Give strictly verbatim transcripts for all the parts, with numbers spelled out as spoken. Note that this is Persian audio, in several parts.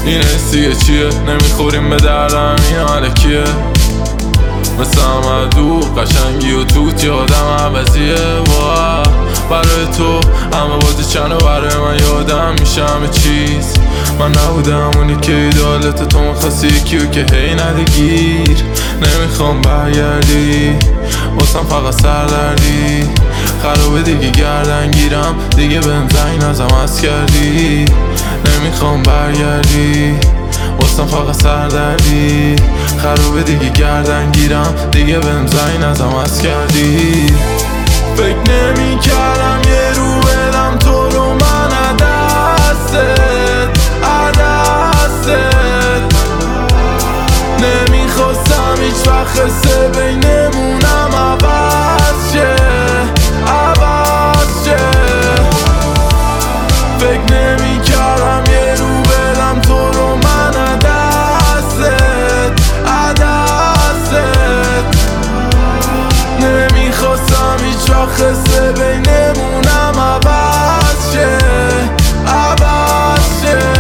این حسیه چیه؟ نمیخوریم به دردم این علکیه مثل همه قشنگی و توت یادم عوضیه واه برای تو همه بازی چند و برای من یادم میشه همه چیز من نبودم اونی که ایدالت تو میخواستی یکیو که هی نده گیر نمیخوام برگردی واسم فقط سردردی خرابه دیگه گردن گیرم دیگه بهم زنگ نزم از کردی نمیخوام برگردی واسم فقط سردردی خرابه دیگه گردن گیرم دیگه بهم زنگ نزم از کردی فکر نمی کردم یه رو بدم تو رو من عدستت عدستت نمیخواستم هیچ وقت خسته بینمونم عوض شه عوض شه فکر نمی کردم یه رو بدم تو رو من عدستت عدستت نمیخواستم هیچ وقت خسته بینمونم عوض شه عوض شه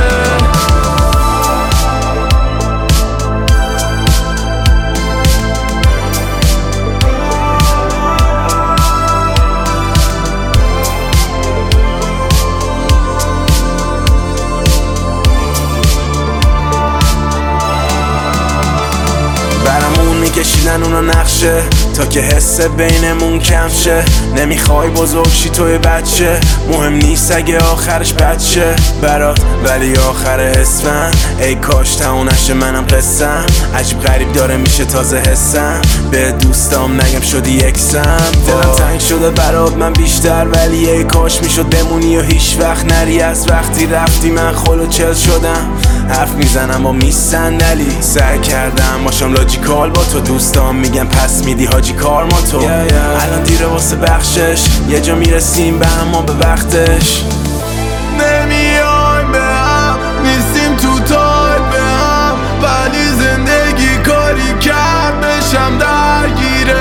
برامون میکشیدن اونا نقشه تا که حس بینمون کم شه نمیخوای بزرگ شی توی بچه مهم نیست اگه آخرش بچه برات ولی آخر اسفن ای کاش تمونشه منم قصم عجیب غریب داره میشه تازه حسم به دوستام نگم شدی اکسم دلم تنگ شده برات من بیشتر ولی ای کاش میشد بمونی و هیچ وقت نری از وقتی رفتی من خلو چل شدم حرف میزنم با میز صندلی سعی کردم باشم لاجیکال با تو دوستام میگم پس میدی حاجی کار ما تو yeah, yeah. الان دیره واسه بخشش یه جا میرسیم به اما به وقتش نمیایم به هم نیستیم تو تایپ به هم ولی زندگی کاری کرد بشم درگیرت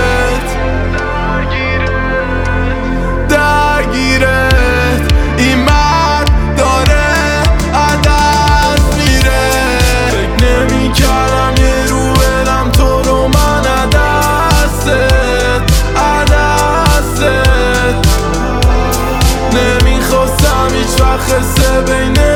درگیرت این مرد داره عدد میره فکر نمی کردم یه رو بدم تو رو من عدستت عدستت نمیخواستم هیچ وقت خسته بینه